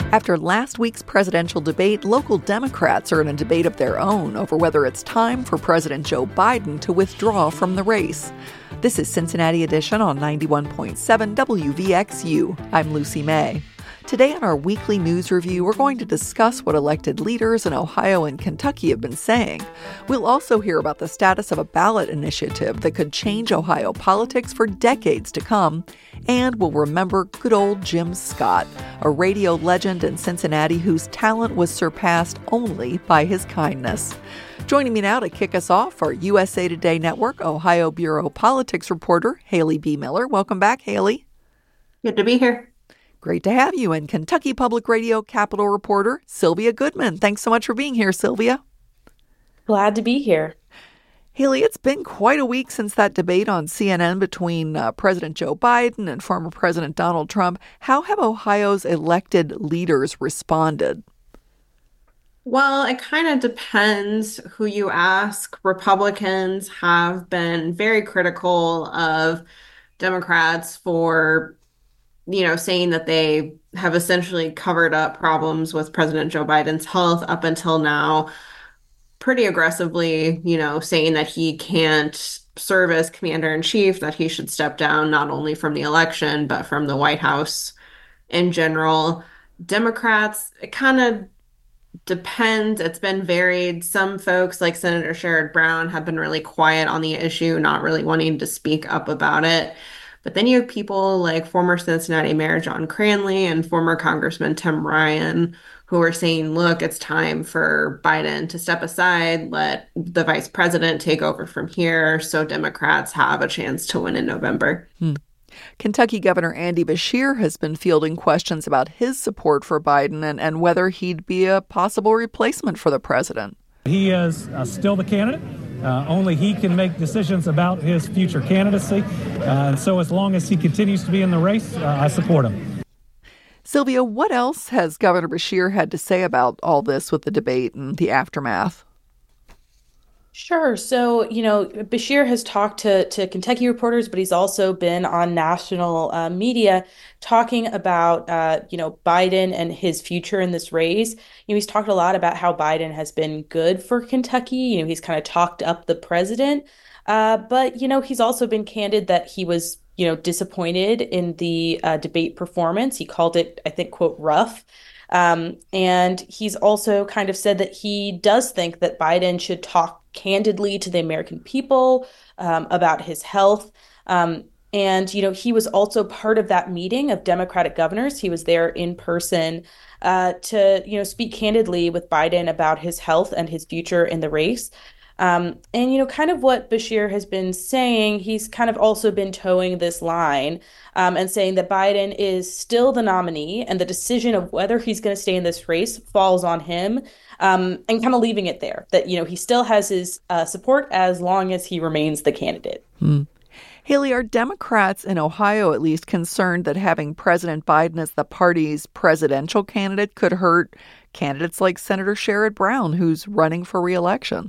After last week's presidential debate, local Democrats are in a debate of their own over whether it's time for President Joe Biden to withdraw from the race. This is Cincinnati Edition on 91.7 WVXU. I'm Lucy May. Today on our weekly news review, we're going to discuss what elected leaders in Ohio and Kentucky have been saying. We'll also hear about the status of a ballot initiative that could change Ohio politics for decades to come. And we'll remember good old Jim Scott, a radio legend in Cincinnati whose talent was surpassed only by his kindness. Joining me now to kick us off, our USA Today Network Ohio Bureau Politics reporter, Haley B. Miller. Welcome back, Haley. Good to be here. Great to have you. And Kentucky Public Radio Capitol reporter, Sylvia Goodman. Thanks so much for being here, Sylvia. Glad to be here. Haley, it's been quite a week since that debate on CNN between President Joe Biden and former President Donald Trump. How have Ohio's elected leaders responded? Well, it kind of depends who you ask. Republicans have been very critical of Democrats for saying that they have essentially covered up problems with President Joe Biden's health up until now, pretty aggressively, saying that he can't serve as commander-in-chief, that he should step down not only from the election, but from the White House in general. Democrats, it kind of depends. It's been varied. Some folks, like Senator Sherrod Brown, have been really quiet on the issue, not really wanting to speak up about it. But then you have people like former Cincinnati Mayor John Cranley and former Congressman Tim Ryan who are saying, look, it's time for Biden to step aside, let the vice president take over from here so Democrats have a chance to win in November. Kentucky Governor Andy Beshear has been fielding questions about his support for Biden and whether he'd be a possible replacement for the president. He is still the candidate. Only he can make decisions about his future candidacy. And so as long as he continues to be in the race, I support him. Sylvia, what else has Governor Beshear had to say about all this with the debate and the aftermath? Sure. So, Beshear has talked to Kentucky reporters, but he's also been on national media talking about, Biden and his future in this race. He's talked a lot about how Biden has been good for Kentucky. He's kind of talked up the president. But he's also been candid that he was, disappointed in the debate performance. He called it, I think, quote, rough. And he's also kind of said that he does think that Biden should talk candidly to the American people about his health. And he was also part of that meeting of Democratic governors. He was there in person to, speak candidly with Biden about his health and his future in the race. And kind of what Beshear has been saying, he's kind of also been towing this line and saying that Biden is still the nominee and the decision of whether he's going to stay in this race falls on him, and kind of leaving it there, that, he still has his support as long as he remains the candidate. Haley, are Democrats in Ohio at least concerned that having President Biden as the party's presidential candidate could hurt candidates like Senator Sherrod Brown, who's running for re-election?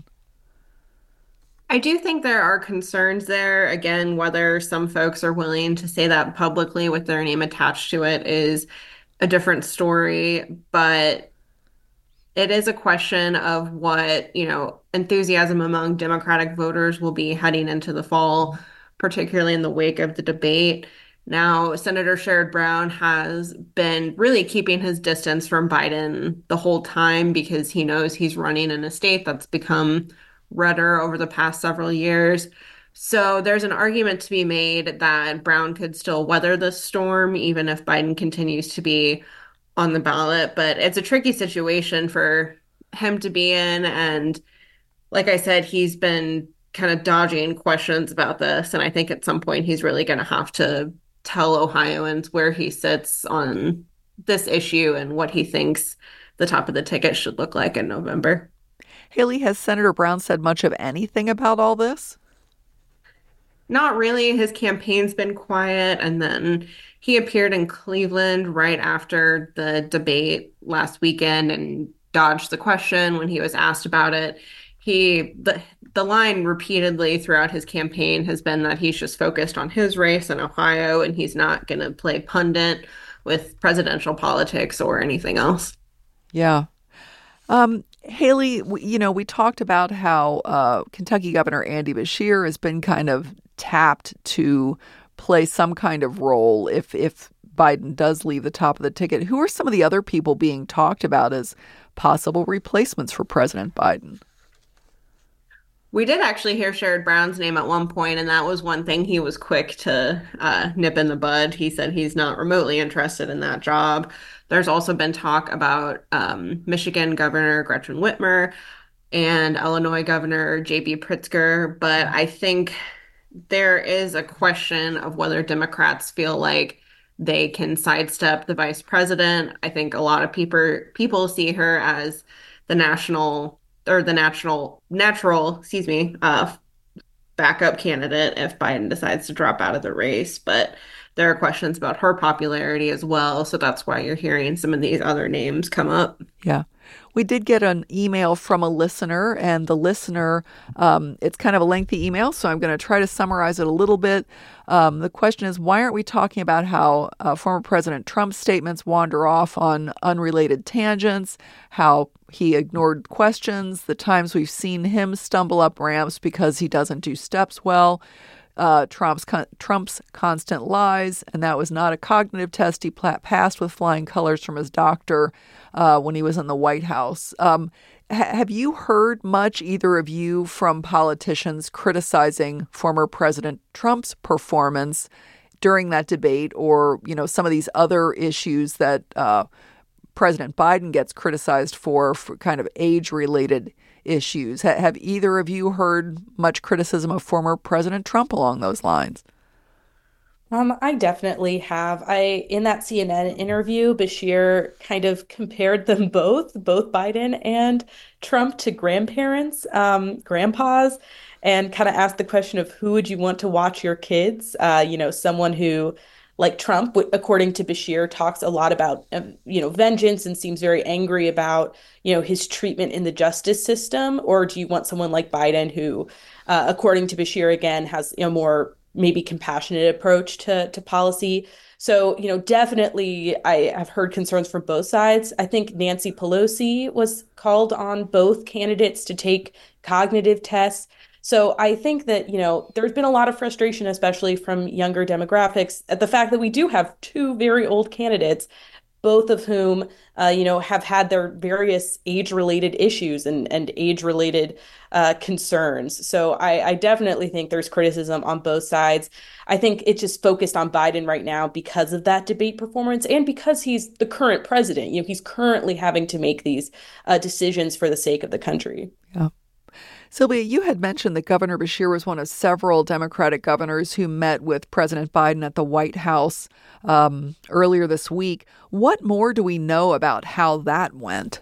I do think there are concerns there. Again, whether some folks are willing to say that publicly with their name attached to it is a different story. But it is a question of what, enthusiasm among Democratic voters will be heading into the fall, particularly in the wake of the debate. Now, Senator Sherrod Brown has been really keeping his distance from Biden the whole time because he knows he's running in a state that's become redder over the past several years. So there's an argument to be made that Brown could still weather the storm, even if Biden continues to be on the ballot. But it's a tricky situation for him to be in. And like I said, he's been kind of dodging questions about this. And I think at some point he's really going to have to tell Ohioans where he sits on this issue and what he thinks the top of the ticket should look like in November. Haley, has Senator Brown said much of anything about all this? Not really. His campaign's been quiet. And then he appeared in Cleveland right after the debate last weekend and dodged the question when he was asked about it. The line repeatedly throughout his campaign has been that he's just focused on his race in Ohio and he's not going to play pundit with presidential politics or anything else. Yeah. Haley, we talked about how Kentucky Governor Andy Beshear has been kind of tapped to play some kind of role if Biden does leave the top of the ticket. Who are some of the other people being talked about as possible replacements for President Biden? We did actually hear Sherrod Brown's name at one point, and that was one thing he was quick to nip in the bud. He said he's not remotely interested in that job. There's also been talk about Michigan Governor Gretchen Whitmer and Illinois Governor J.B. Pritzker, but I think there is a question of whether Democrats feel like they can sidestep the vice president. I think a lot of people see her as the natural, backup candidate if Biden decides to drop out of the race. But there are questions about her popularity as well. So that's why you're hearing some of these other names come up. Yeah. We did get an email from a listener, and the listener, it's kind of a lengthy email, so I'm going to try to summarize it a little bit. The question is, why aren't we talking about how former President Trump's statements wander off on unrelated tangents, how he ignored questions, the times we've seen him stumble up ramps because he doesn't do steps well, Trump's constant lies, and that was not a cognitive test he passed with flying colors from his doctor when he was in the White House. Have you heard much, either of you, from politicians criticizing former President Trump's performance during that debate, or some of these other issues that President Biden gets criticized for kind of age-related issues? Have either of you heard much criticism of former President Trump along those lines? I definitely have. In that CNN interview, Beshear kind of compared them both Biden and Trump, to grandparents, grandpas, and kind of asked the question of who would you want to watch your kids? Someone who, like Trump, according to Beshear, talks a lot about, vengeance and seems very angry about, his treatment in the justice system. Or do you want someone like Biden who, according to Beshear, again, has, more maybe compassionate approach to policy? So, definitely I have heard concerns from both sides. I think Nancy Pelosi was called on both candidates to take cognitive tests. So I think that, there's been a lot of frustration, especially from younger demographics, at the fact that we do have two very old candidates, both of whom, have had their various age-related issues and age-related concerns. So I definitely think there's criticism on both sides. I think it's just focused on Biden right now because of that debate performance and because he's the current president. He's currently having to make these decisions for the sake of the country. Yeah. Sylvia, you had mentioned that Governor Beshear was one of several Democratic governors who met with President Biden at the White House earlier this week. What more do we know about how that went?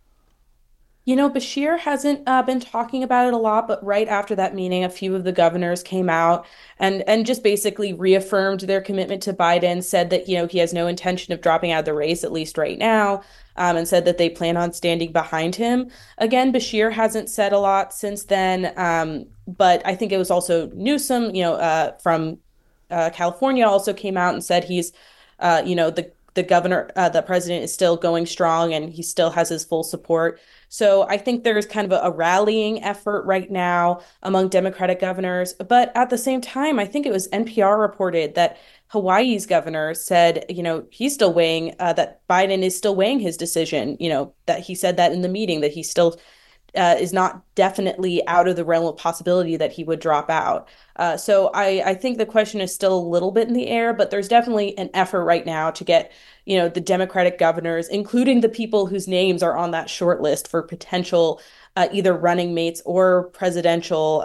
Beshear hasn't been talking about it a lot, but right after that meeting, a few of the governors came out and just basically reaffirmed their commitment to Biden, said that, he has no intention of dropping out of the race, at least right now, and said that they plan on standing behind him. Again, Beshear hasn't said a lot since then, but I think it was also Newsom, from California also came out and said he's, the governor, the president is still going strong and he still has his full support. So I think there's kind of a rallying effort right now among Democratic governors. But at the same time, I think it was NPR reported that Hawaii's governor said, he's still weighing, that Biden is still weighing his decision, that he said that in the meeting, that he still is not definitely out of the realm of possibility that he would drop out. So I think the question is still a little bit in the air, but there's definitely an effort right now to get, the Democratic governors, including the people whose names are on that short list for potential either running mates or presidential,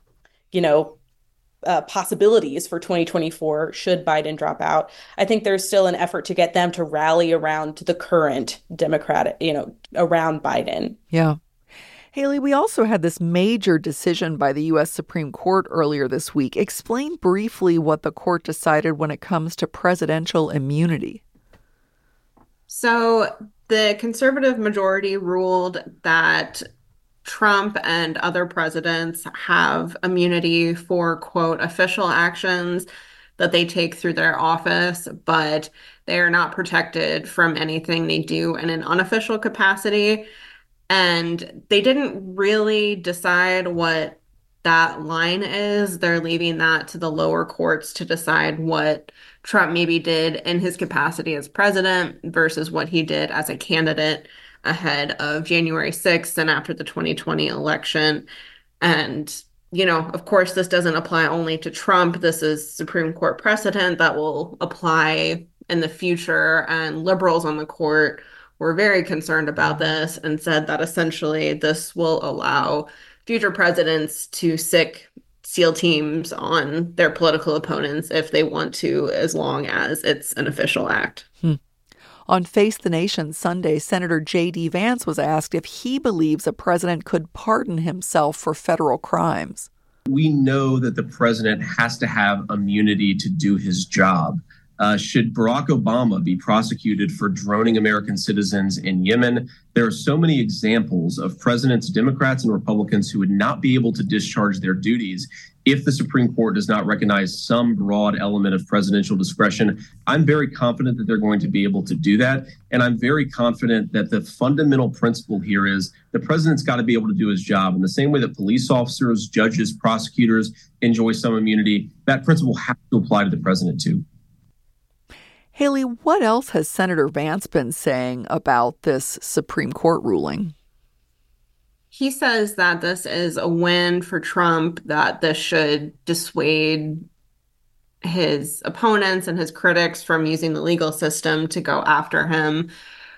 possibilities for 2024 should Biden drop out. I think there's still an effort to get them to rally around the current Democratic, around Biden. Yeah. Haley, we also had this major decision by the U.S. Supreme Court earlier this week. Explain briefly what the court decided when it comes to presidential immunity. So the conservative majority ruled that Trump and other presidents have immunity for, quote, official actions that they take through their office, but they are not protected from anything they do in an unofficial capacity. And they didn't really decide what that line is. They're leaving that to the lower courts to decide what Trump maybe did in his capacity as president versus what he did as a candidate ahead of January 6th and after the 2020 election. And, of course, this doesn't apply only to Trump. This is Supreme Court precedent that will apply in the future. And liberals on the court were very concerned about this and said that essentially this will allow future presidents to sic SEAL teams on their political opponents if they want to, as long as it's an official act. On Face the Nation Sunday, Senator J.D. Vance was asked if he believes a president could pardon himself for federal crimes. We know that the president has to have immunity to do his job. Should Barack Obama be prosecuted for droning American citizens in Yemen? There are so many examples of presidents, Democrats and Republicans, who would not be able to discharge their duties if the Supreme Court does not recognize some broad element of presidential discretion. I'm very confident that they're going to be able to do that. And I'm very confident that the fundamental principle here is the president's got to be able to do his job. In the same way that police officers, judges, prosecutors enjoy some immunity, that principle has to apply to the president too. Haley, what else has Senator Vance been saying about this Supreme Court ruling? He says that this is a win for Trump, that this should dissuade his opponents and his critics from using the legal system to go after him.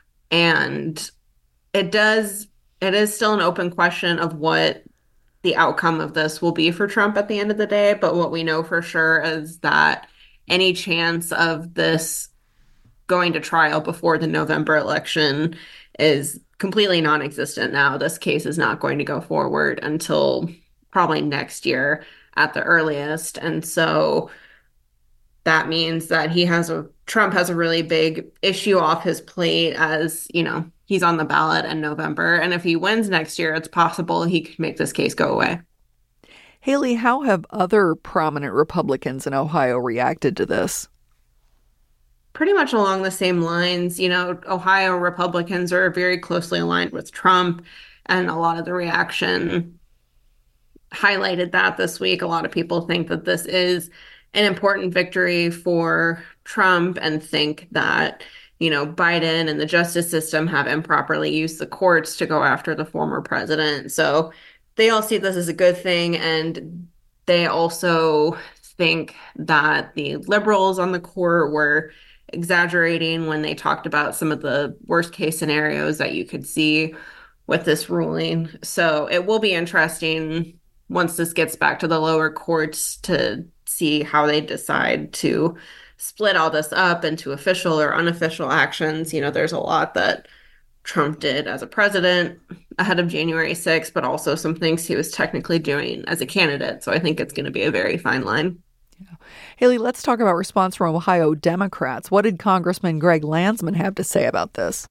And it is still an open question of what the outcome of this will be for Trump at the end of the day. But what we know for sure is that any chance of this going to trial before the November election is completely non-existent now. This case is not going to go forward until probably next year at the earliest. And so that means that Trump has a really big issue off his plate, as, he's on the ballot in November. And if he wins next year, it's possible he could make this case go away. Haley, how have other prominent Republicans in Ohio reacted to this? Pretty much along the same lines. Ohio Republicans are very closely aligned with Trump, and a lot of the reaction highlighted that this week. A lot of people think that this is an important victory for Trump and think that, Biden and the justice system have improperly used the courts to go after the former president. So they all see this as a good thing, and they also think that the liberals on the court were exaggerating when they talked about some of the worst case scenarios that you could see with this ruling. So it will be interesting once this gets back to the lower courts to see how they decide to split all this up into official or unofficial actions. There's a lot that Trump did as a president ahead of January 6th, but also some things he was technically doing as a candidate. So I think it's going to be a very fine line. Yeah. Haley, let's talk about response from Ohio Democrats. What did Congressman Greg Landsman have to say about this?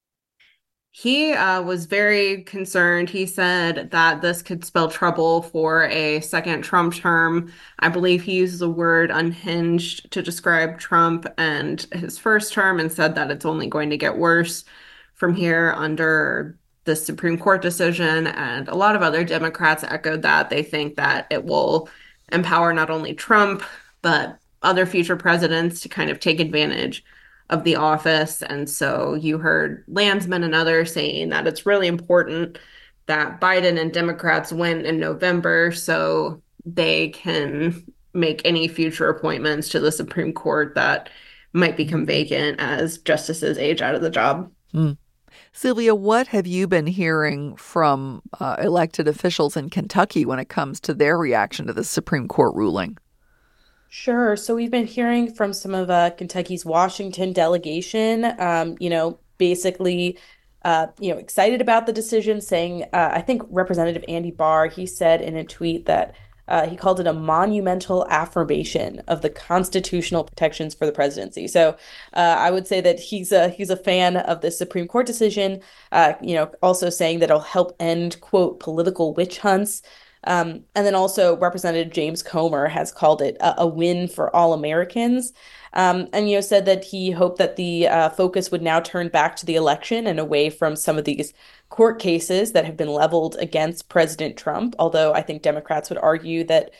He was very concerned. He said that this could spell trouble for a second Trump term. I believe he uses the word unhinged to describe Trump and his first term, and said that it's only going to get worse from here under the Supreme Court decision. And a lot of other Democrats echoed that. They think that it will empower not only Trump, but other future presidents to kind of take advantage of the office. And so you heard Landsman and others saying that it's really important that Biden and Democrats win in November so they can make any future appointments to the Supreme Court that might become vacant as justices age out of the job. Sylvia, what have you been hearing from elected officials in Kentucky when it comes to their reaction to the Supreme Court ruling? Sure. So we've been hearing from some of Kentucky's Washington delegation, basically, excited about the decision, saying, I think Representative Andy Barr, he said in a tweet that he called it a monumental affirmation of the constitutional protections for the presidency. So I would say that he's a fan of the Supreme Court decision, also saying that it'll help end, quote, political witch hunts. And then also Representative James Comer has called it a win for all Americans. And said that he hoped that the focus would now turn back to the election and away from some of these court cases that have been leveled against President Trump. Although I think Democrats would argue that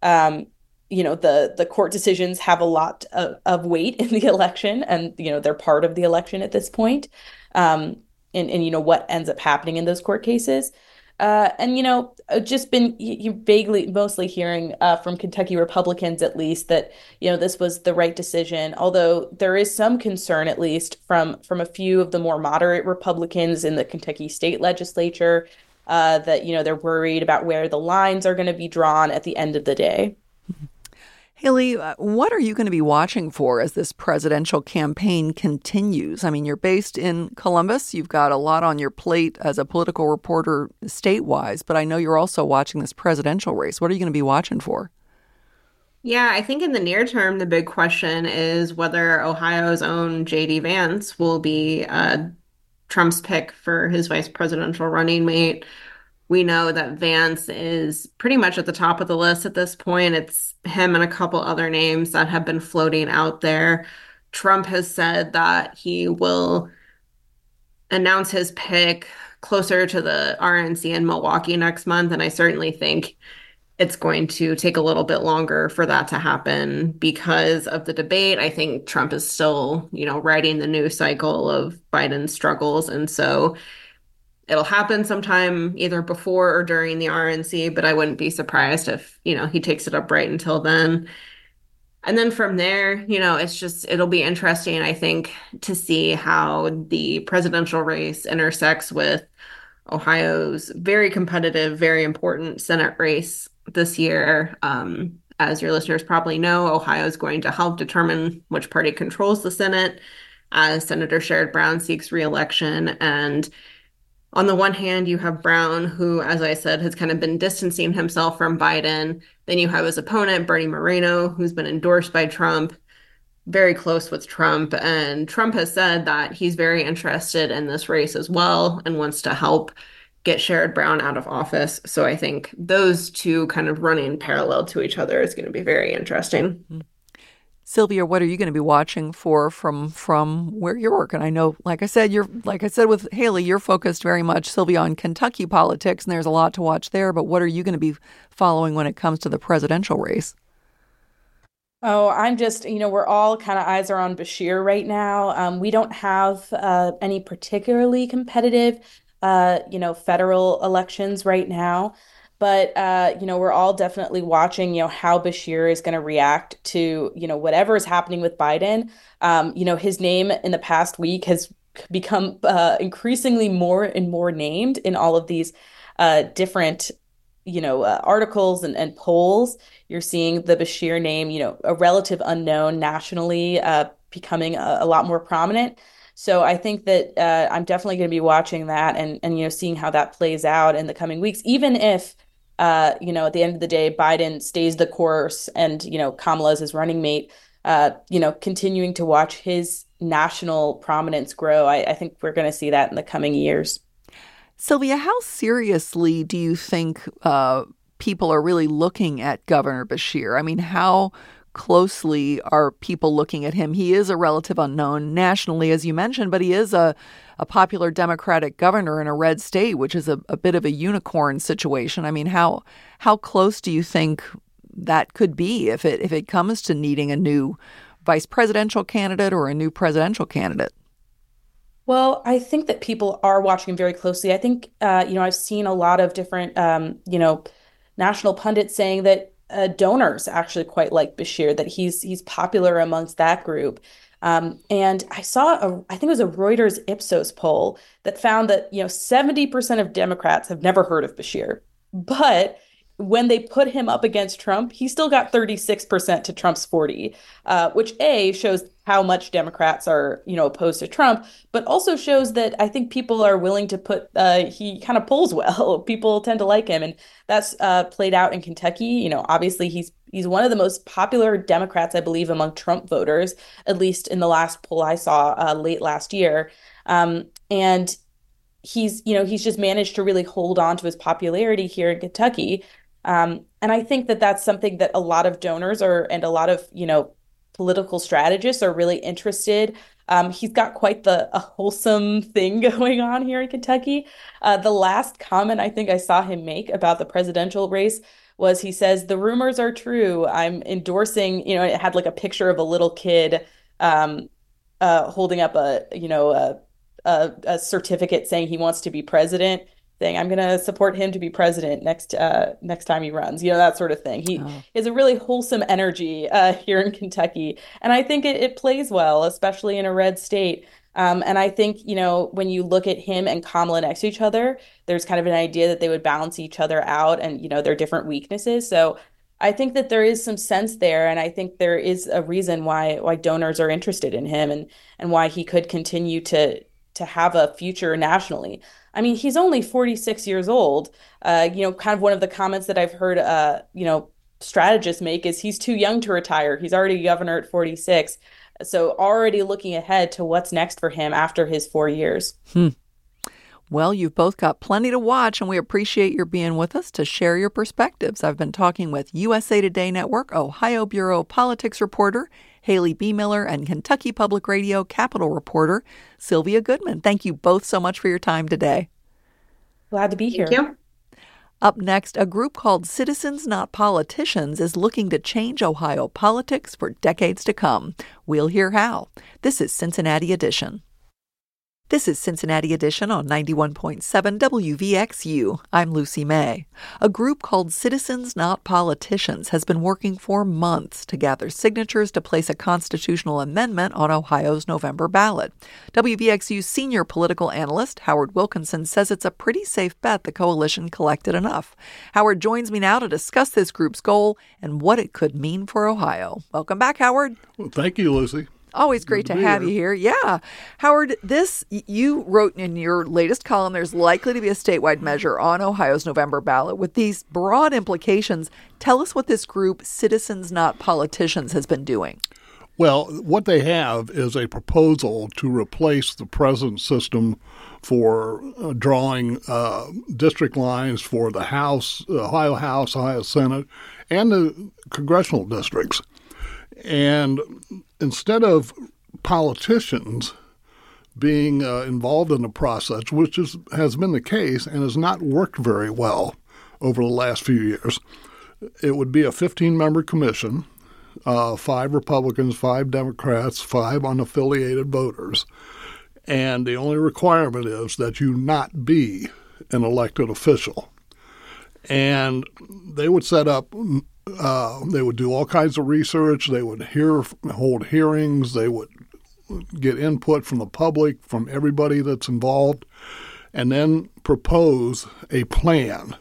the court decisions have a lot of weight in the election, and they're part of the election at this point. And what ends up happening in those court cases. Just been vaguely mostly hearing from Kentucky Republicans, at least, that this was the right decision. Although there is some concern, at least from a few of the more moderate Republicans in the Kentucky state legislature, that they're worried about where the lines are going to be drawn at the end of the day. Haley, what are you going to be watching for as this presidential campaign continues? I mean, you're based in Columbus. You've got a lot on your plate as a political reporter statewide, but I know you're also watching this presidential race. What are you going to be watching for? Yeah, I think in the near term, the big question is whether Ohio's own J.D. Vance will be Trump's pick for his vice presidential running mate. We know that Vance is pretty much at the top of the list at this point. It's him and a couple other names that have been floating out there. Trump has said that he will announce his pick closer to the RNC in Milwaukee next month, and I certainly think it's going to take a little bit longer for that to happen because of the debate. I think Trump is still, riding the news cycle of Biden's struggles, and so it'll happen sometime either before or during the RNC, but I wouldn't be surprised if, he takes it up right until then. And then from there, it'll be interesting, I think, to see how the presidential race intersects with Ohio's very competitive, very important Senate race this year. As your listeners probably know, Ohio is going to help determine which party controls the Senate as Senator Sherrod Brown seeks re-election. And on the one hand, you have Brown, who, as I said, has kind of been distancing himself from Biden. Then you have his opponent, Bernie Moreno, who's been endorsed by Trump, very close with Trump. And Trump has said that he's very interested in this race as well and wants to help get Sherrod Brown out of office. So I think those two kind of running parallel to each other is going to be very interesting. Mm-hmm. Sylvia, what are you going to be watching for from where you're working? I know, like I said with Haley, you're focused very much, Sylvia, on Kentucky politics, and there's a lot to watch there. But what are you going to be following when it comes to the presidential race? Oh, I'm just, we're all kind of eyes are on Beshear right now. We don't have any particularly competitive, federal elections right now. But, we're all definitely watching, how Beshear is going to react to, whatever is happening with Biden. His name in the past week has become increasingly more and more named in all of these different, articles and polls. You're seeing the Beshear name, a relative unknown nationally becoming a lot more prominent. So I think that I'm definitely going to be watching that and seeing how that plays out in the coming weeks, even if at the end of the day, Biden stays the course and, Kamala is his running mate, continuing to watch his national prominence grow. I think we're going to see that in the coming years. Sylvia, how seriously do you think people are really looking at Governor Beshear? I mean, how closely are people looking at him? He is a relative unknown nationally, as you mentioned, but he is a popular Democratic governor in a red state, which is a bit of a unicorn situation. I mean, how close do you think that could be if it comes to needing a new vice presidential candidate or a new presidential candidate? Well, I think that people are watching him very closely. I think, I've seen a lot of different, national pundits saying that donors actually quite like Beshear, that he's popular amongst that group. And I saw I think it was a Reuters Ipsos poll that found that, 70% of Democrats have never heard of Beshear. But when they put him up against Trump, he still got 36% to Trump's 40, which shows how much Democrats are, opposed to Trump, but also shows that I think people are willing to put, he kind of polls well. People tend to like him. And that's played out in Kentucky. Obviously he's one of the most popular Democrats, I believe, among Trump voters, at least in the last poll I saw late last year. And he's just managed to really hold on to his popularity here in Kentucky. And I think that that's something that a lot of donors are and a lot of, political strategists are really interested. He's got quite a wholesome thing going on here in Kentucky. The last comment I think I saw him make about the presidential race was he says, the rumors are true. I'm endorsing, it had like a picture of a little kid holding up a certificate saying he wants to be president, saying I'm going to support him to be president next time he runs, that sort of thing. He is a really wholesome energy here in Kentucky, and I think it plays well, especially in a red state. And I think, when you look at him and Kamala next to each other, there's kind of an idea that they would balance each other out and, their different weaknesses. So I think that there is some sense there, and I think there is a reason why donors are interested in him and why he could continue to have a future nationally. I mean, he's only 46 years old. Kind of one of the comments that I've heard, strategists make is he's too young to retire. He's already governor at 46. So already looking ahead to what's next for him after his 4 years. Well, you've both got plenty to watch, and we appreciate your being with us to share your perspectives. I've been talking with USA Today Network Ohio Bureau politics reporter Haley B. Miller and Kentucky Public Radio Capitol reporter Sylvia Goodman. Thank you both so much for your time today. Glad to be here. Thank you. Up next, a group called Citizens Not Politicians is looking to change Ohio politics for decades to come. We'll hear how. This is Cincinnati Edition. This is Cincinnati Edition on 91.7 WVXU. I'm Lucy May. A group called Citizens Not Politicians has been working for months to gather signatures to place a constitutional amendment on Ohio's November ballot. WVXU's senior political analyst, Howard Wilkinson, says it's a pretty safe bet the coalition collected enough. Howard joins me now to discuss this group's goal and what it could mean for Ohio. Welcome back, Howard. Well, thank you, Lucy. Always great to have you here. Yeah. Howard, you wrote in your latest column, there's likely to be a statewide measure on Ohio's November ballot with these broad implications. Tell us what this group, Citizens Not Politicians, has been doing. Well, what they have is a proposal to replace the present system for drawing district lines for the House, Ohio Senate, and the congressional districts. And instead of politicians being involved in the process, which has been the case and has not worked very well over the last few years, it would be a 15-member commission, 5 Republicans, 5 Democrats, 5 unaffiliated voters. And the only requirement is that you not be an elected official. And they would set up they would do all kinds of research. They would hold hearings. They would get input from the public, from everybody that's involved, and then propose a plan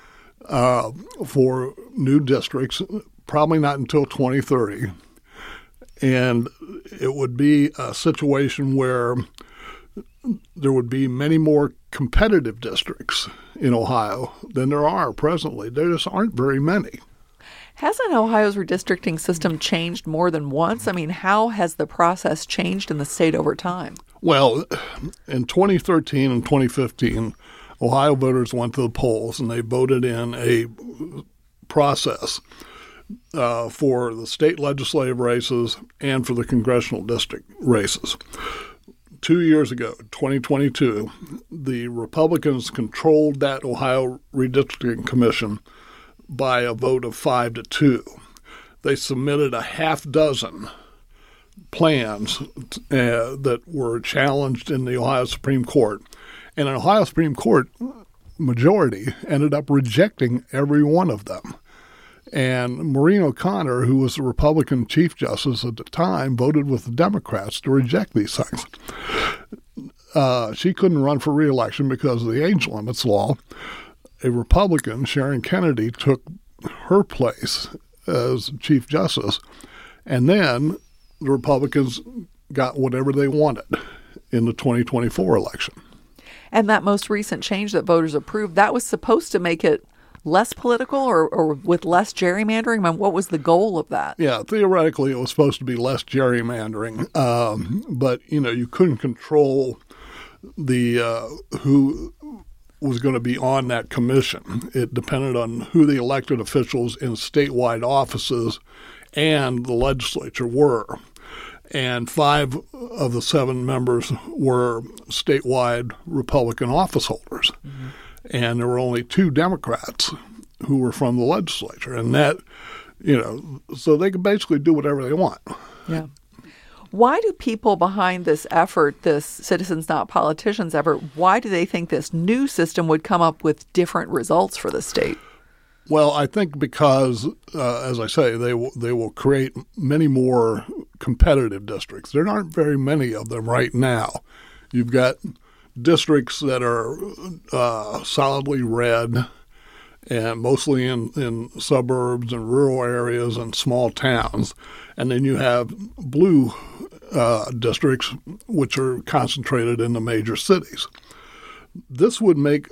for new districts, probably not until 2030. And it would be a situation where there would be many more competitive districts in Ohio than there are presently. There just aren't very many. Hasn't Ohio's redistricting system changed more than once? I mean, how has the process changed in the state over time? Well, in 2013 and 2015, Ohio voters went to the polls and they voted in a process for the state legislative races and for the congressional district races. 2 years ago, 2022, the Republicans controlled that Ohio Redistricting Commission by a vote of 5-2. They submitted a half dozen plans that were challenged in the Ohio Supreme Court. And an Ohio Supreme Court majority ended up rejecting every one of them. And Maureen O'Connor, who was the Republican Chief Justice at the time, voted with the Democrats to reject these things. She couldn't run for re-election because of the age limits law. A Republican, Sharon Kennedy, took her place as Chief Justice, and then the Republicans got whatever they wanted in the 2024 election. And that most recent change that voters approved, that was supposed to make it less political or with less gerrymandering? I mean, what was the goal of that? Yeah, theoretically it was supposed to be less gerrymandering, but you couldn't control the who was going to be on that commission. It depended on who the elected officials in statewide offices and the legislature were. And 5 of the 7 members were statewide Republican office holders. Mm-hmm. And there were only 2 Democrats who were from the legislature. And that, so they could basically do whatever they want. Yeah. Why do people behind this effort, this Citizens Not Politicians effort, why do they think this new system would come up with different results for the state? Well, I think because, as I say, they will create many more competitive districts. There aren't very many of them right now. You've got districts that are solidly red and mostly in suburbs and rural areas and small towns. And then you have blue districts, which are concentrated in the major cities. This would make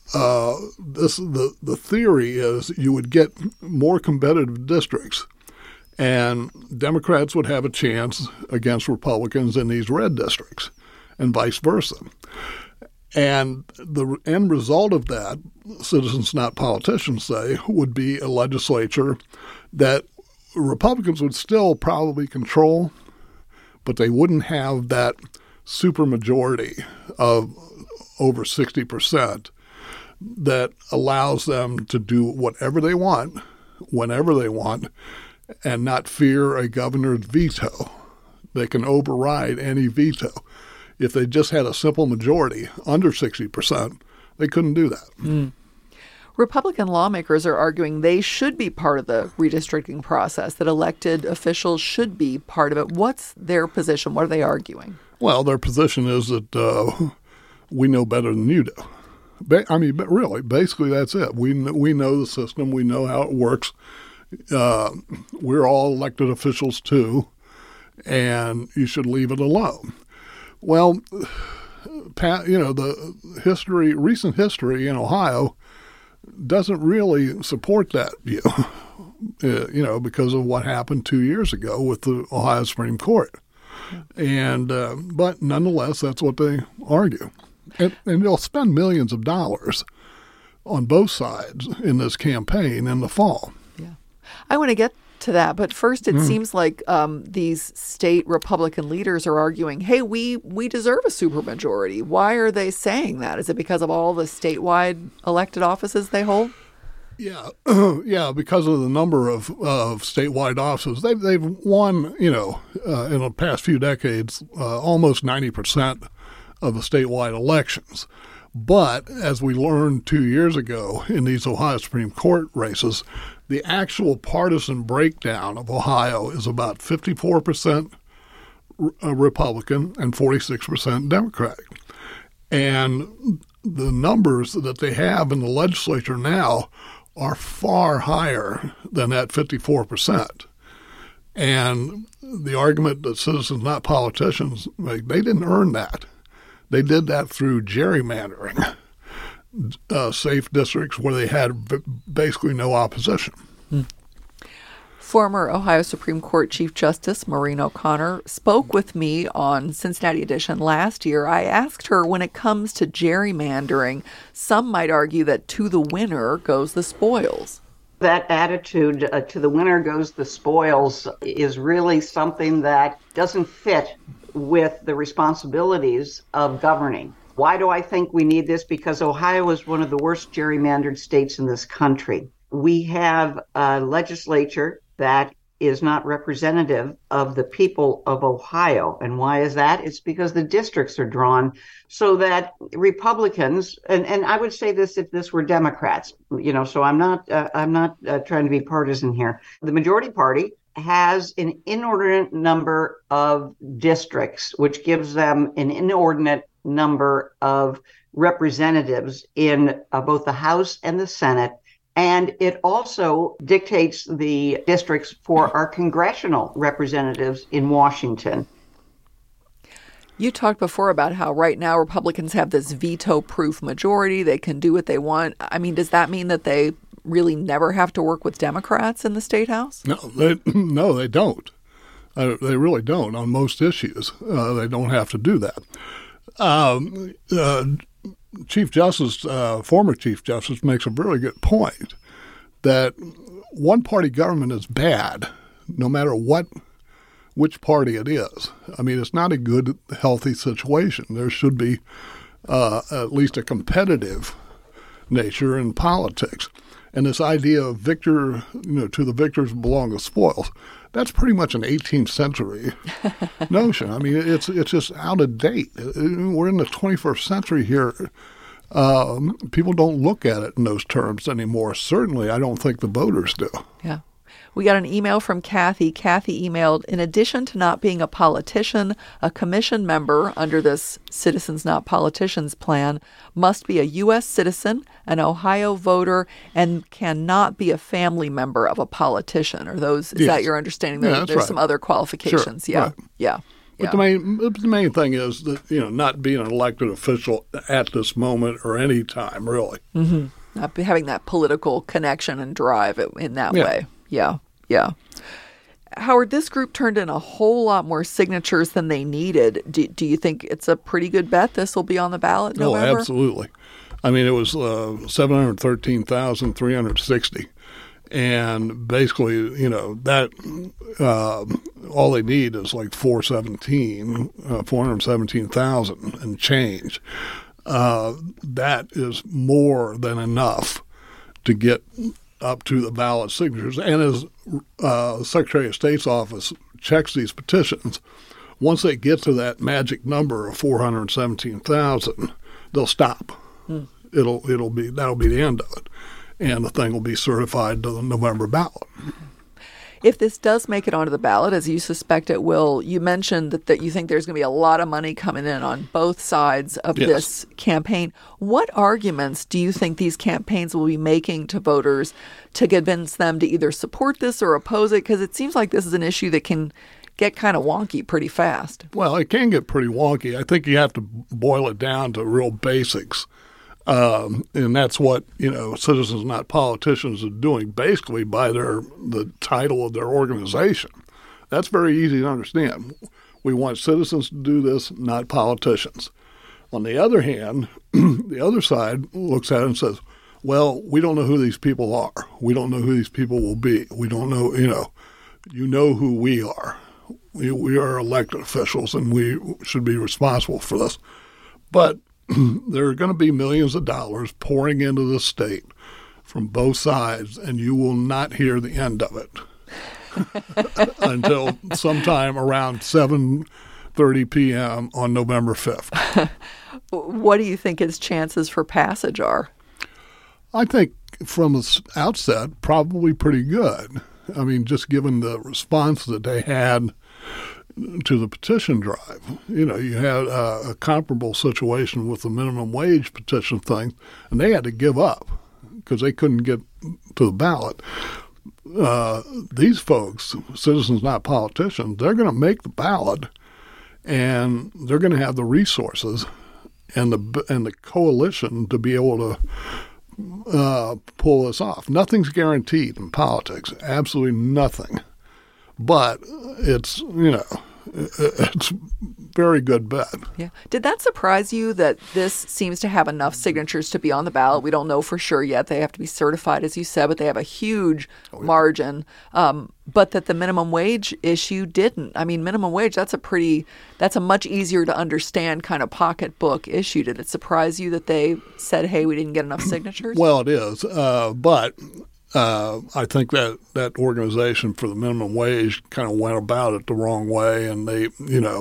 the theory is you would get more competitive districts, and Democrats would have a chance against Republicans in these red districts, and vice versa. And the end result of that, Citizens Not Politicians say, would be a legislature that Republicans would still probably control, but they wouldn't have that supermajority of over 60% that allows them to do whatever they want, whenever they want, and not fear a governor's veto. They can override any veto. If they just had a simple majority under 60%, they couldn't do that. Mm. Republican lawmakers are arguing they should be part of the redistricting process, that elected officials should be part of it. What's their position? What are they arguing? Well, their position is that we know better than you do. But really, basically that's it. We know the system. We know how it works. We're all elected officials too, and you should leave it alone. Well, the recent history in Ohio doesn't really support that view, because of what happened 2 years ago with the Ohio Supreme Court. And but nonetheless, that's what they argue. And they'll spend millions of dollars on both sides in this campaign in the fall. Yeah, I want to get to that. But first, it seems like these state Republican leaders are arguing, hey, we deserve a supermajority. Why are they saying that? Is it because of all the statewide elected offices they hold? Yeah, because of the number of statewide offices. They've won, in the past few decades, almost 90% of the statewide elections. But as we learned 2 years ago in these Ohio Supreme Court races, the actual partisan breakdown of Ohio is about 54% Republican and 46% Democratic. And the numbers that they have in the legislature now are far higher than that 54%. And the argument that Citizens Not Politicians make, they didn't earn that. They did that through gerrymandering, safe districts where they had basically no opposition. Former Ohio Supreme Court Chief Justice Maureen O'Connor spoke with me on Cincinnati Edition last year. I asked her, when it comes to gerrymandering, some might argue that to the winner goes the spoils. That attitude, to the winner goes the spoils, is really something that doesn't fit with the responsibilities of governing. Why do I think we need this? Because Ohio is one of the worst gerrymandered states in this country. We have a legislature that is not representative of the people of Ohio. And why is that? It's because the districts are drawn so that Republicans, and I would say this if this were Democrats, so I'm not trying to be partisan here. The majority party has an inordinate number of districts, which gives them an inordinate number of representatives in both the House and the Senate. And it also dictates the districts for our congressional representatives in Washington. You talked before about how right now Republicans have this veto-proof majority. They can do what they want. I mean, does that mean that they really never have to work with Democrats in the State House? No, they don't. They really don't on most issues. They don't have to do that. Chief Justice, former Chief Justice, makes a really good point that one-party government is bad, no matter which party it is. I mean, it's not a good, healthy situation. There should be at least a competitive nature in politics. And this idea of victor, to the victors belong the spoils, that's pretty much an 18th century notion. I mean, it's just out of date. We're in the 21st century here. People don't look at it in those terms anymore. Certainly, I don't think the voters do. Yeah. We got an email from Kathy. Kathy emailed, in addition to not being a politician, a commission member under this Citizens Not Politicians plan must be a U.S. citizen, an Ohio voter, and cannot be a family member of a politician. Is that your understanding? There's right. Some other qualifications. Sure, Yeah. right. Yeah. But the main thing is that, not being an elected official at this moment or any time, really. Mm-hmm. Not having that political connection and drive in that way. Yeah. Yeah. Howard, this group turned in a whole lot more signatures than they needed. Do you think it's a pretty good bet this will be on the ballot in November? Oh, absolutely. I mean, it was 713,360. And basically, that all they need is like 417,000 and change. That is more than enough to get up to the ballot signatures. And as Secretary of State's office checks these petitions, once they get to that magic number of 417,000, they'll stop. That'll be the end of it, and the thing will be certified to the November ballot. If this does make it onto the ballot, as you suspect it will, you mentioned that you think there's going to be a lot of money coming in on both sides of this campaign. What arguments do you think these campaigns will be making to voters to convince them to either support this or oppose it? Because it seems like this is an issue that can get kind of wonky pretty fast. Well, it can get pretty wonky. I think you have to boil it down to real basics. And that's what, Citizens Not Politicians are doing basically by the title of their organization. That's very easy to understand. We want citizens to do this, not politicians. On the other hand, the other side looks at it and says, well, we don't know who these people are. We don't know who these people will be. We don't know, you know who we are. We are elected officials, and we should be responsible for this. But there are going to be millions of dollars pouring into the state from both sides, and you will not hear the end of it until sometime around 7:30 p.m. on November 5th. What do you think its chances for passage are? I think from the outset, probably pretty good. I mean, just given the response that they had to the petition drive. You had a comparable situation with the minimum wage petition thing, and they had to give up because they couldn't get to the ballot. These folks, Citizens Not Politicians, they're going to make the ballot, and they're going to have the resources and the coalition to be able to pull this off. Nothing's guaranteed in politics, absolutely nothing. But it's, it's very good bet. Yeah. Did that surprise you that this seems to have enough signatures to be on the ballot? We don't know for sure yet. They have to be certified, as you said, but they have a huge margin. But that the minimum wage issue didn't. I mean, minimum wage, that's a much easier to understand kind of pocketbook issue. Did it surprise you that they said, hey, we didn't get enough signatures? Well, it is. But I think that organization for the minimum wage kind of went about it the wrong way, and they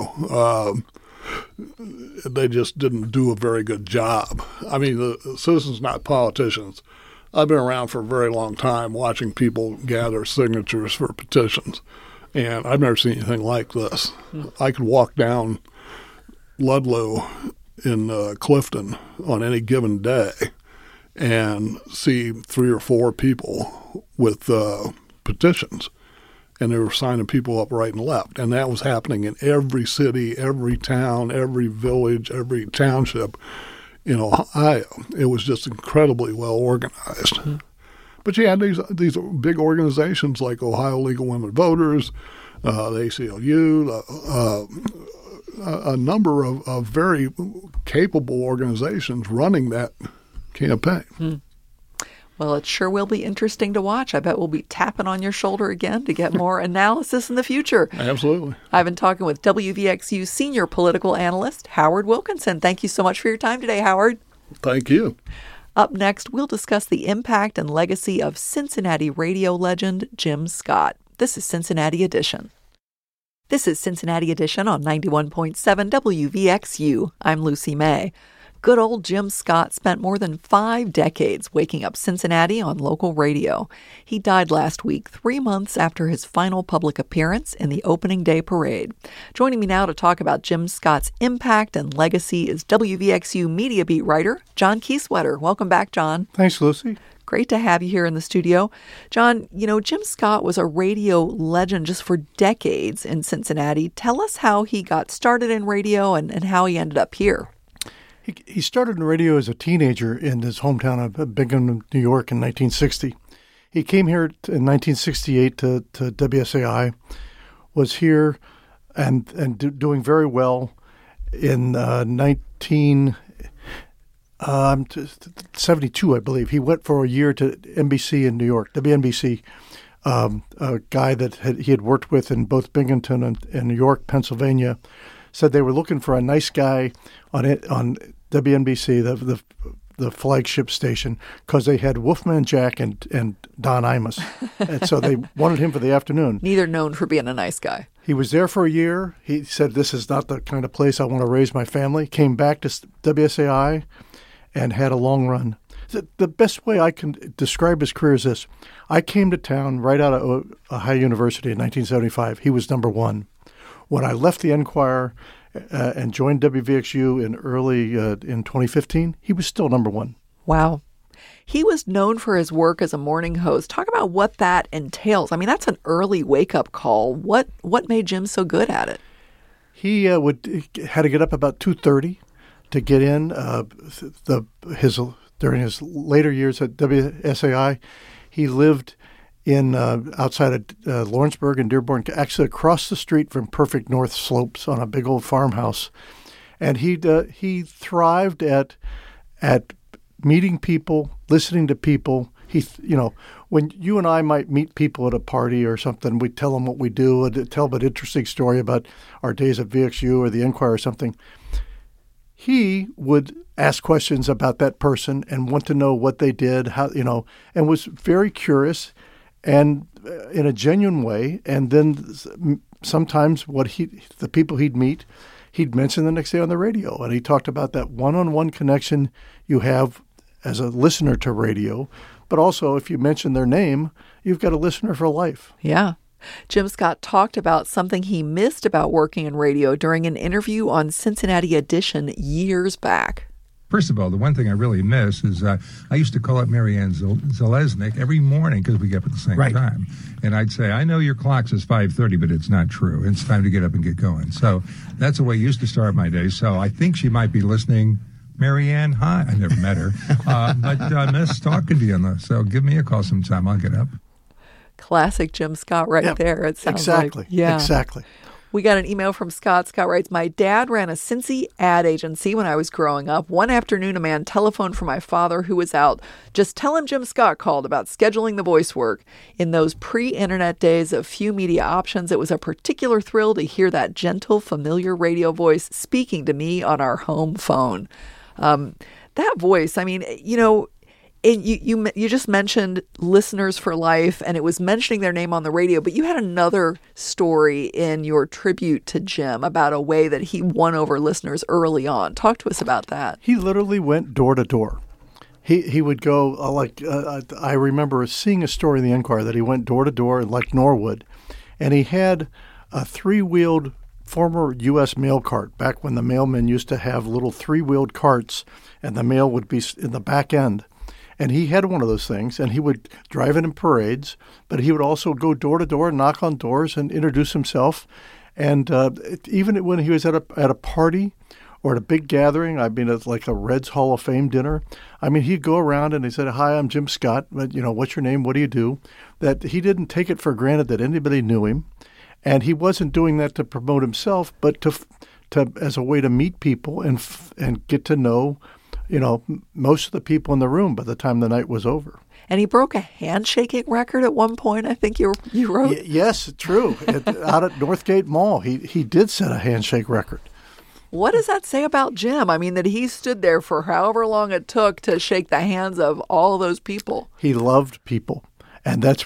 just didn't do a very good job. I mean, the Citizens Not Politicians, I've been around for a very long time watching people gather signatures for petitions, and I've never seen anything like this. I could walk down Ludlow in Clifton on any given day and see 3 or 4 people with petitions, and they were signing people up right and left. And that was happening in every city, every town, every village, every township in Ohio. It was just incredibly well organized. Mm-hmm. But you had these big organizations like Ohio League of Women Voters, the ACLU, a number of very capable organizations running that campaign. Well, it sure will be interesting to watch. I bet we'll be tapping on your shoulder again to get more analysis in the future. Absolutely. I've been talking with WVXU senior political analyst Howard Wilkinson. Thank you so much for your time today, Howard. Thank you. Up next, we'll discuss the impact and legacy of Cincinnati radio legend Jim Scott. This is Cincinnati Edition. This is Cincinnati Edition on 91.7 WVXU. I'm Lucy May. Good old Jim Scott spent more than 5 decades waking up Cincinnati on local radio. He died last week, 3 months after his final public appearance in the opening day parade. Joining me now to talk about Jim Scott's impact and legacy is WVXU media beat writer John Kieswetter. Welcome back, John. Thanks, Lucy. Great to have you here in the studio. John, Jim Scott was a radio legend just for decades in Cincinnati. Tell us how he got started in radio and how he ended up here. He started in radio as a teenager in his hometown of Binghamton, New York in 1960. He came here in 1968 to WSAI, was here and doing very well in 1972, I believe. He went for a year to NBC in New York, WNBC, a guy that he had worked with in both Binghamton and New York, Pennsylvania, said they were looking for a nice guy on WNBC, the flagship station, because they had Wolfman Jack and Don Imus. And so they wanted him for the afternoon. Neither known for being a nice guy. He was there for a year. He said, this is not the kind of place I want to raise my family. Came back to WSAI and had a long run. The best way I can describe his career is this. I came to town right out of Ohio University in 1975. He was number one. When I left the Enquirer and joined WVXU in 2015, he was still number one. Wow. He was known for his work as a morning host. Talk about what that entails. I mean, that's an early wake-up call. What made Jim so good at it? He had to get up about 2:30 to get in. During his later years at WSAI, he lived in outside of Lawrenceburg and Dearborn, actually across the street from Perfect North Slopes on a big old farmhouse. And he thrived at meeting people, listening to people. When you and I might meet people at a party or something, we tell them what we do and tell them an interesting story about our days at VXU or the Enquirer or something. He would ask questions about that person and want to know what they did, and was very curious and in a genuine way. And then sometimes the people he'd meet, he'd mention the next day on the radio. And he talked about that one-on-one connection you have as a listener to radio. But also, if you mention their name, you've got a listener for life. Yeah. Jim Scott talked about something he missed about working in radio during an interview on Cincinnati Edition years back. First of all, the one thing I really miss is I used to call up Marianne Zalesnik every morning because we get up at the same time. And I'd say, I know your clock says 5:30, but it's not true. It's time to get up and get going. So that's the way I used to start my day. So I think she might be listening. Marianne, hi. I never met her. But I miss talking to you. So give me a call sometime. I'll get up. Classic Jim Scott there. It sounds exactly. Like. Yeah. Exactly. We got an email from Scott. Scott writes, my dad ran a Cincy ad agency when I was growing up. One afternoon, a man telephoned for my father who was out. Just tell him Jim Scott called about scheduling the voice work. In those pre-internet days of few media options, it was a particular thrill to hear that gentle, familiar radio voice speaking to me on our home phone. That voice, I mean, you just mentioned listeners for life, and it was mentioning their name on the radio, but you had another story in your tribute to Jim about a way that he won over listeners early on. Talk to us about that. He literally went door to door. He would go, I remember seeing a story in the Enquirer that he went door to door like Norwood, and he had a 3-wheeled former U.S. mail cart, back when the mailmen used to have little 3-wheeled carts, and the mail would be in the back end. And he had one of those things, and he would drive it in parades, but he would also go door to door, knock on doors, and introduce himself. And even when he was at a party or at a big gathering, I mean, it's like a Reds Hall of Fame dinner, I mean, he'd go around and he said, hi, I'm Jim Scott. But, what's your name? What do you do? That he didn't take it for granted that anybody knew him. And he wasn't doing that to promote himself, but as a way to meet people and get to know, most of the people in the room by the time the night was over. And he broke a handshaking record at one point, I think you wrote. Yes, true. Out at Northgate Mall, he did set a handshake record. What does that say about Jim? I mean, that he stood there for however long it took to shake the hands of all those people. He loved people. And that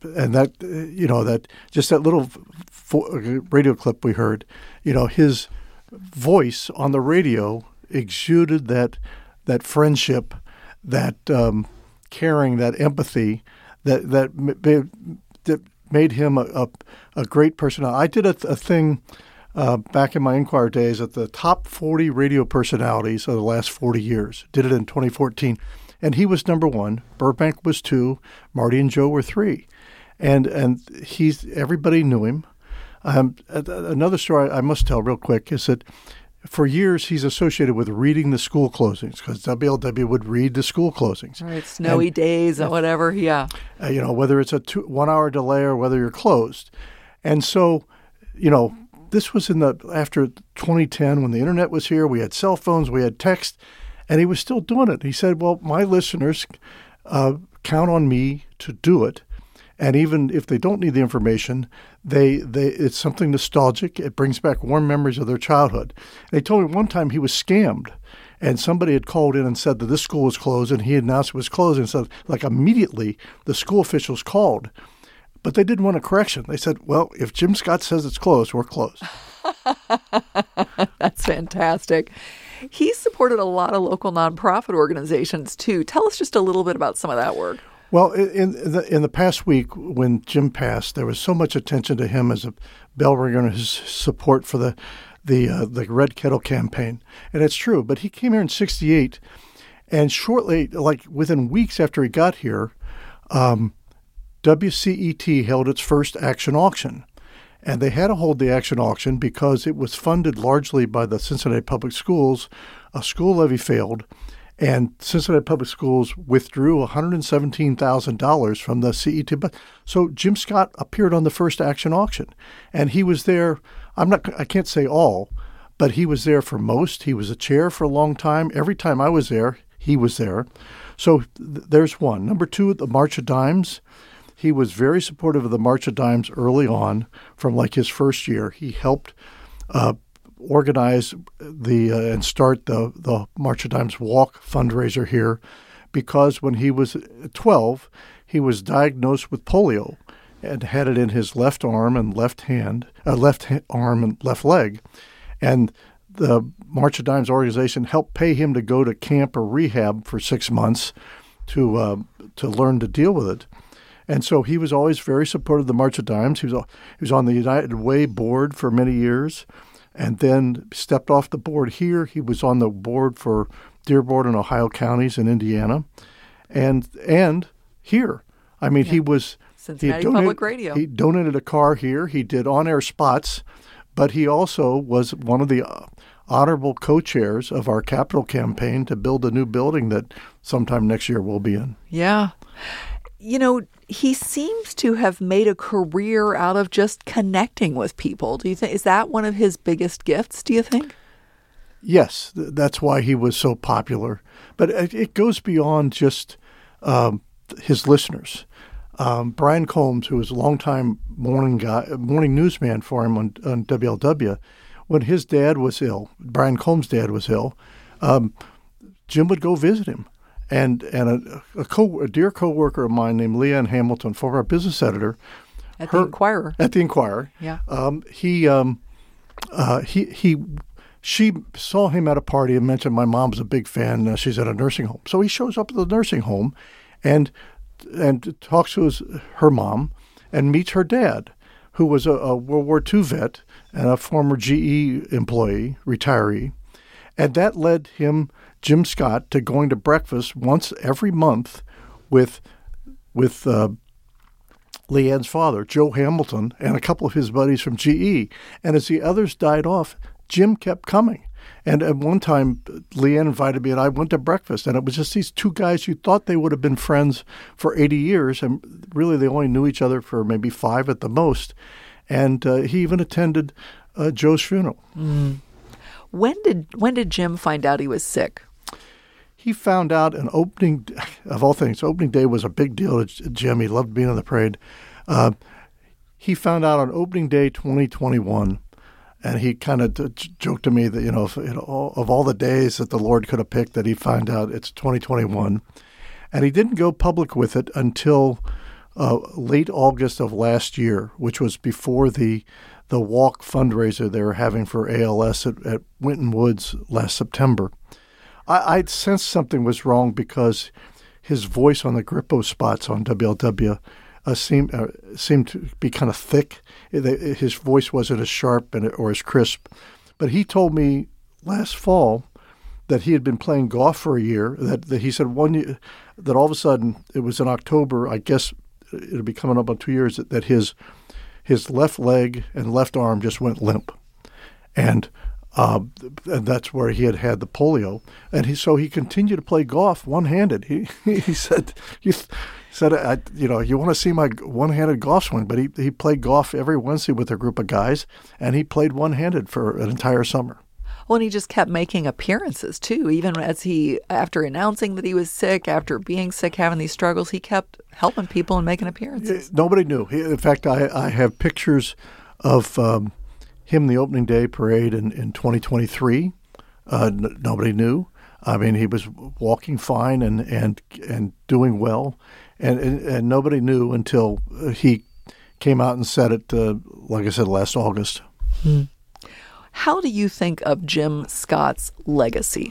just that little radio clip we heard, his voice on the radio exuded that friendship, that caring, that empathy, that made him a great person. I did a thing back in my Inquirer days at the top 40 radio personalities of the last 40 years. Did it in 2014. And he was number 1. Burbank was 2. Marty and Joe were 3. And everybody knew him. Another story I must tell real quick is that for years he's associated with reading the school closings because WLW would read the school closings. Right, snowy days or whatever, yeah. Whether it's a 1 hour delay or whether you're closed. And so, this was after 2010 when the internet was here. We had cell phones, we had text. And he was still doing it. He said, well, my listeners count on me to do it. And even if they don't need the information, it's something nostalgic. It brings back warm memories of their childhood. And he told me one time he was scammed. And somebody had called in and said that this school was closed. And he announced it was closed. And said, immediately the school officials called. But they didn't want a correction. They said, well, if Jim Scott says it's closed, we're closed. That's fantastic. He supported a lot of local nonprofit organizations, too. Tell us just a little bit about some of that work. Well, in the past week when Jim passed, there was so much attention to him as a bell ringer and his support for the Red Kettle campaign. And it's true. But he came here in 1968, and shortly, within weeks after he got here, WCET held its first action auction. And they had to hold the action auction because it was funded largely by the Cincinnati Public Schools. A school levy failed, and Cincinnati Public Schools withdrew $117,000 from the CET. So Jim Scott appeared on the first action auction, and he was there. I can't say all, but he was there for most. He was a chair for a long time. Every time I was there, he was there. So there's one. Number 2, the March of Dimes. He was very supportive of the March of Dimes early on from his first year. He helped organize and start the March of Dimes Walk fundraiser here because when he was 12, he was diagnosed with polio and had it in his left arm and left arm and left leg. And the March of Dimes organization helped pay him to go to camp or rehab for 6 months to learn to deal with it. And so he was always very supportive of the March of Dimes. He was on the United Way board for many years and then stepped off the board here. He was on the board for Dearborn and Ohio counties in Indiana and here. I mean, he was Cincinnati Public Radio. He donated a car here. He did on-air spots, but he also was one of the honorable co-chairs of our capital campaign to build a new building that sometime next year we'll be in. Yeah. He seems to have made a career out of just connecting with people. Do you think, is that one of his biggest gifts, do you think? Yes, that's why he was so popular. But it goes beyond just his listeners. Brian Combs, who was a longtime morning newsman for him on WLW, when his dad was ill, Brian Combs' dad was ill, Jim would go visit him. And a dear coworker of mine named Leanne Hamilton, former business editor, the Inquirer. At the Inquirer, yeah. She saw him at a party and mentioned my mom's a big fan. She's at a nursing home, so he shows up at the nursing home, and talks to her mom, and meets her dad, who was a World War II vet and a former GE employee, retiree, and that led him, Jim Scott, to going to breakfast once every month with Leanne's father, Joe Hamilton, and a couple of his buddies from GE. And as the others died off, Jim kept coming. And at one time, Leanne invited me, and I went to breakfast. And it was just these two guys you thought they would have been friends for 80 years. And really, they only knew each other for maybe 5 at the most. And he even attended Joe's funeral. When did Jim find out he was sick? He found out an opening, of all things, opening day was a big deal to Jim. He loved being on the parade. He found out on opening day 2021, and he kind of joked to me that, of all the days that the Lord could have picked, that he found out it's 2021. And he didn't go public with it until late August of last year, which was before the walk fundraiser they were having for ALS at Winton Woods last September. I sensed something was wrong because his voice on the Grippo spots on WLW seemed to be kind of thick. His voice wasn't as sharp or as crisp. But he told me last fall that he had been playing golf for a year, that he said 1 year, that all of a sudden, it was in October, I guess it'll be coming up on 2 years, that his left leg and left arm just went limp. And that's where he had the polio. And so he continued to play golf one-handed. He said, you want to see my one-handed golf swing? But he played golf every Wednesday with a group of guys, and he played one-handed for an entire summer. Well, and he just kept making appearances, too. Even after announcing that he was sick, after being sick, having these struggles, he kept helping people and making appearances. Nobody knew. In fact, I have pictures of him the opening day parade in 2023. Nobody knew. I mean, he was walking fine and doing well, and nobody knew until he came out and said it, like I said, last August. Hmm. How do you think of Jim Scott's legacy?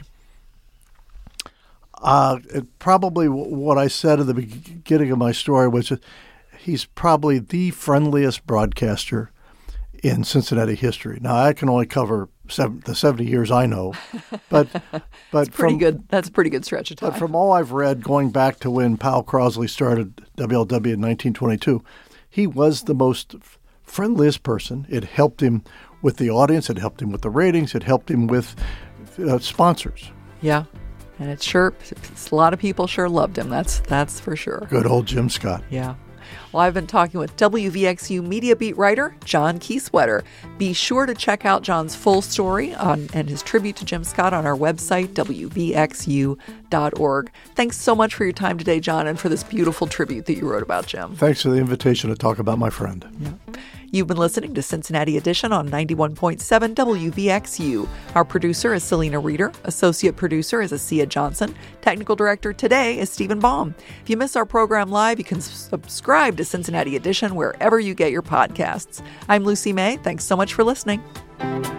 Probably what I said at the beginning of my story was he's probably the friendliest broadcaster in Cincinnati history. Now, I can only cover the 70 years I know, but that's pretty good. That's a pretty good stretch of time. But from all I've read, going back to when Powell Crosley started WLW in 1922, he was the most friendliest person. It helped him with the audience. It helped him with the ratings. It helped him with sponsors. Yeah, and a lot of people sure loved him. That's for sure. Good old Jim Scott. Yeah. Well, I've been talking with WVXU media beat writer John Kieswetter. Be sure to check out John's full story and his tribute to Jim Scott on our website, wvxu.org. Thanks so much for your time today, John, and for this beautiful tribute that you wrote about Jim. Thanks for the invitation to talk about my friend. Yeah. You've been listening to Cincinnati Edition on 91.7 WVXU. Our producer is Selena Reeder. Associate producer is Asia Johnson. Technical director today is Stephen Baum. If you miss our program live, you can subscribe to Cincinnati Edition wherever you get your podcasts. I'm Lucy May. Thanks so much for listening.